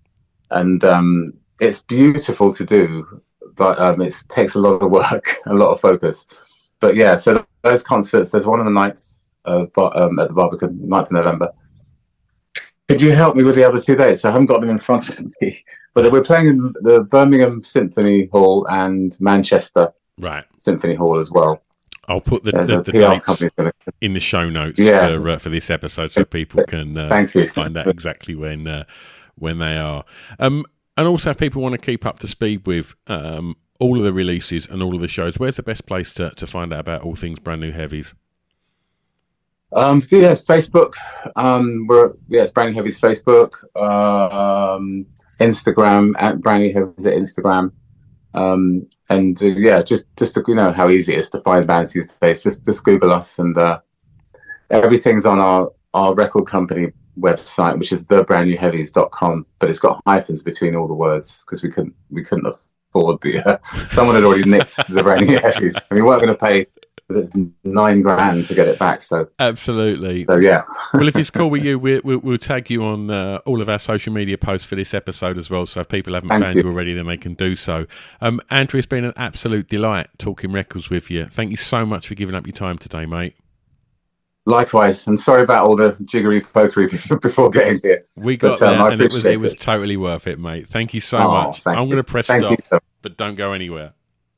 Speaker 4: and um, it's beautiful to do, but um, it takes a lot of work, a lot of focus. But yeah, so those concerts, there's one on the ninth uh, um, at the Barbican, ninth of November. Could you help me with the other two dates? I haven't got them in front of me, but we're playing in the Birmingham Symphony Hall and Manchester
Speaker 3: right.
Speaker 4: Symphony Hall as well.
Speaker 3: I'll put the,
Speaker 4: uh,
Speaker 3: the,
Speaker 4: the,
Speaker 3: the
Speaker 4: P R
Speaker 3: dates
Speaker 4: gonna...
Speaker 3: in the show notes
Speaker 4: yeah.
Speaker 3: for, uh, for this episode, so people can uh,
Speaker 4: Thank you.
Speaker 3: find out exactly when uh, when they are. Um, and also, if people want to keep up to speed with um, all of the releases and all of the shows, where's the best place to, to find out about all things Brand New Heavies?
Speaker 4: Um, yeah, it's Facebook. Um, we're yeah, it's Brand New Heavies Facebook, uh, um, Instagram at Brand New Heavies at Instagram, um, and uh, yeah, just just to, you know how easy it is to find bands these days. Just just Google us, and uh, everything's on our our record company website, which is the brand new heavies dot com, but it's got hyphens between all the words because we couldn't we couldn't afford the. Uh, someone had already nicked the Brand New Heavies, and we weren't going to pay. It's nine grand to get it back, so
Speaker 3: absolutely.
Speaker 4: So yeah.
Speaker 3: Well, if it's cool with you, we'll, we'll, we'll tag you on uh, all of our social media posts for this episode as well. So if people haven't
Speaker 4: Thank
Speaker 3: found
Speaker 4: you.
Speaker 3: you already, then they can do so. Um, Andrew, it's been an absolute delight talking records with you. Thank you so much for giving up your time today, mate.
Speaker 4: Likewise, I'm sorry about all the jiggery pokery before getting here.
Speaker 3: We got
Speaker 4: but, um,
Speaker 3: there,
Speaker 4: I
Speaker 3: and it was
Speaker 4: it.
Speaker 3: it was totally worth it, mate. Thank you so
Speaker 4: oh,
Speaker 3: much. I'm going to press
Speaker 4: thank
Speaker 3: stop,
Speaker 4: you.
Speaker 3: but don't go anywhere.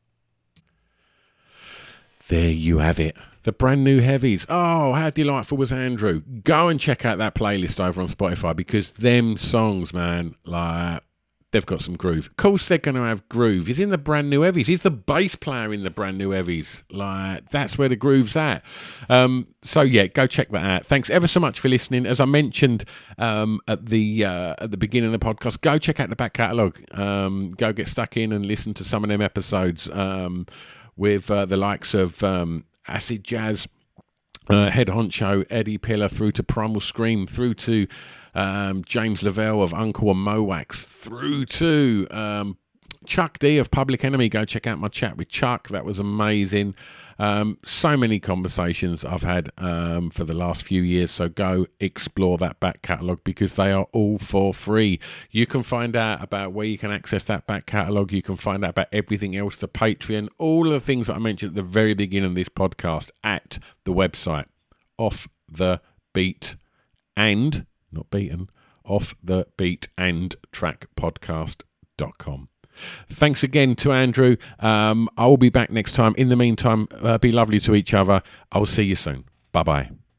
Speaker 3: There you have it. The Brand New Heavies. Oh, how delightful was Andrew? Go and check out that playlist over on Spotify because them songs, man, like they've got some groove. Of course, they're going to have groove. He's in the Brand New Heavies. He's the bass player in the Brand New Heavies. Like that's where the groove's at. Um, so yeah, go check that out. Thanks ever so much for listening. As I mentioned um, at the uh, at the beginning of the podcast, go check out the back catalogue. Um, go get stuck in and listen to some of them episodes um, with uh, the likes of. Um, Acid Jazz, uh, Head Honcho, Eddie Pillar, through to Primal Scream, through to um, James Lavelle of Uncle and Mowax, through to um, Chuck D of Public Enemy. Go check out my chat with Chuck. That was amazing. Um, so many conversations I've had um, for the last few years. So go explore that back catalogue because they are all for free. You can find out about where you can access that back catalogue. You can find out about everything else, the Patreon, all of the things that I mentioned at the very beginning of this podcast at the website Off the Beat and, not beaten, Off the Beat and Track Podcast dot com. Thanks again to Andrew. Um, I will be back next time. In the meantime, uh, be lovely to each other. I'll see you soon. Bye-bye.